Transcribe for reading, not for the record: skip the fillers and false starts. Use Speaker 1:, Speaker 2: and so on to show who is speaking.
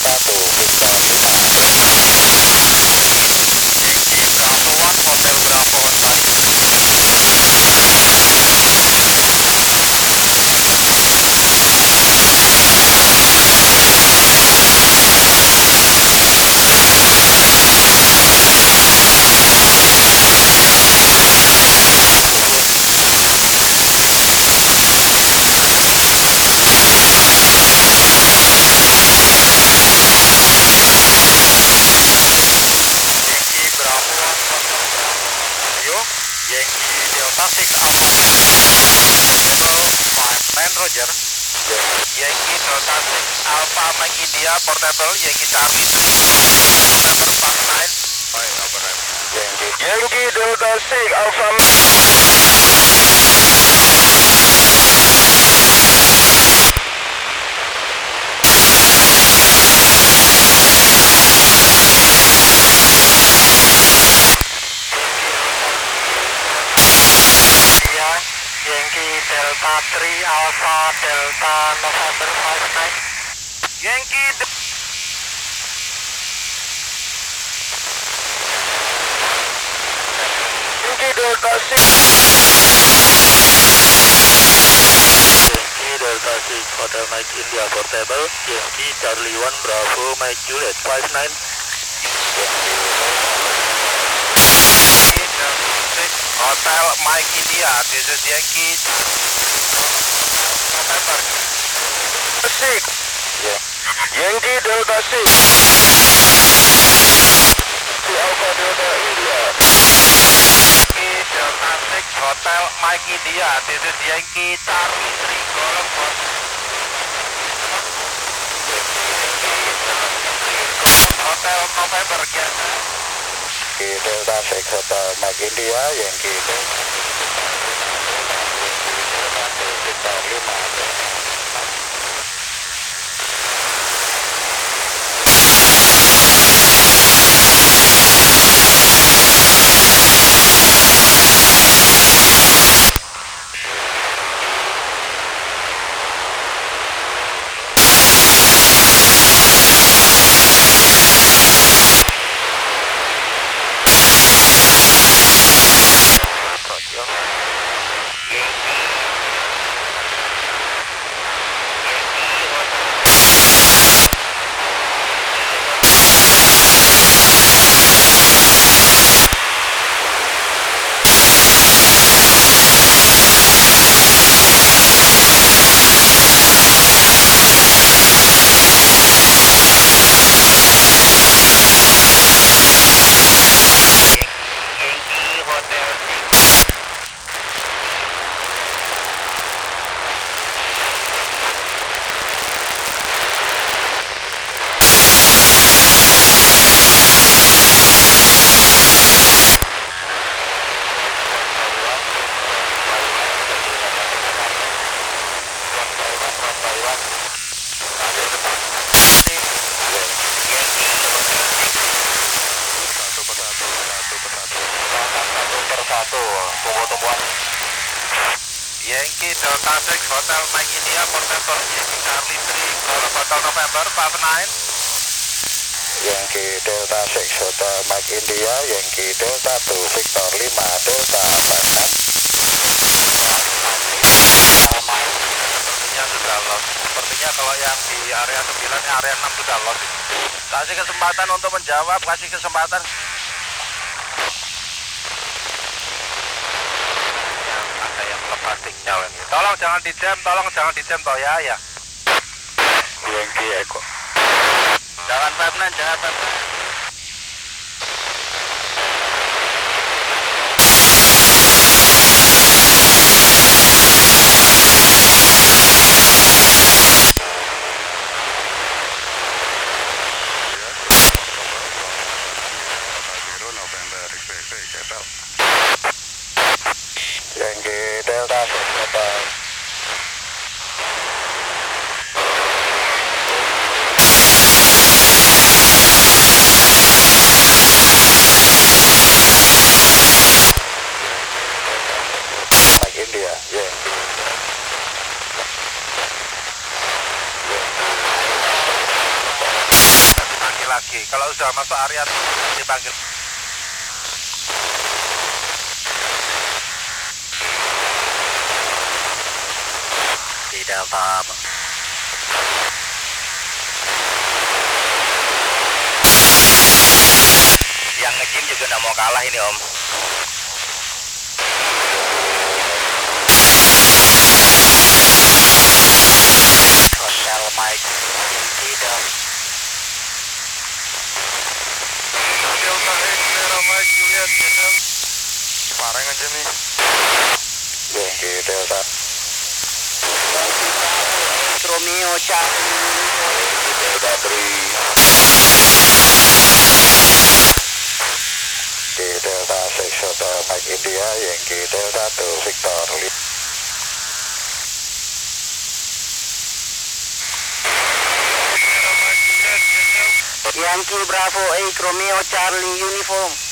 Speaker 1: Roger. Yankee Delta 6 Alpha Mike India Portable Yankee Charlie 3 November 59.
Speaker 2: Yankee Delta 6 Alpha
Speaker 1: Yankee Delta 3 Alpha Delta November 59. Yankee
Speaker 2: Delta 6
Speaker 1: Yankee Delta 6 Hotel Mike India Portable Yankee Charlie 1 Bravo Mike Juliet 59. Hotel Mike India, this is Yankee November
Speaker 2: 6. Yankee Delta 6 Alpha Delta India.
Speaker 1: Yankee Delta 6 Hotel Mike India, this is Yankee Charlie 3 Golf Hotel November
Speaker 2: Yankee Delta 6 Hotel Mike India, Yankee Delta 5. Yankee Delta 6 Hotel Mike India Portable Yankee Charlie 3 Golf Hotel November 59. Yankee Delta 6 Hotel Mike India, Yankee Delta 2 Victor 5 Delta
Speaker 1: 56. Sepertinya sudah lost. Sepertinya kalau yang di area 9 area 6 sudah lost. Kasih kesempatan untuk menjawab, kasih kesempatan. Ada yang lepas sinyal ini. Tolong jangan dijam toh ya.
Speaker 2: Yankee Echo.
Speaker 1: Jangan Pepnen.
Speaker 2: Yankee Delta 6 Hotel.
Speaker 1: lagi. Kalau sudah masuk area dipanggil.
Speaker 2: Di Delta.
Speaker 1: Yang nge-gym juga nggak mau kalah ini Om.
Speaker 2: Hotel Mike tidak.
Speaker 1: Delta X, Sierra Mike, Juliet, Hotel. Pareng aja nih.
Speaker 2: Yankee Delta. Romeo Charlie Delta 3. Di Delta 6 Hotel Mike India, Yankee Delta 2 Victor. Yankee Bravo 8 Romeo Charlie uniform.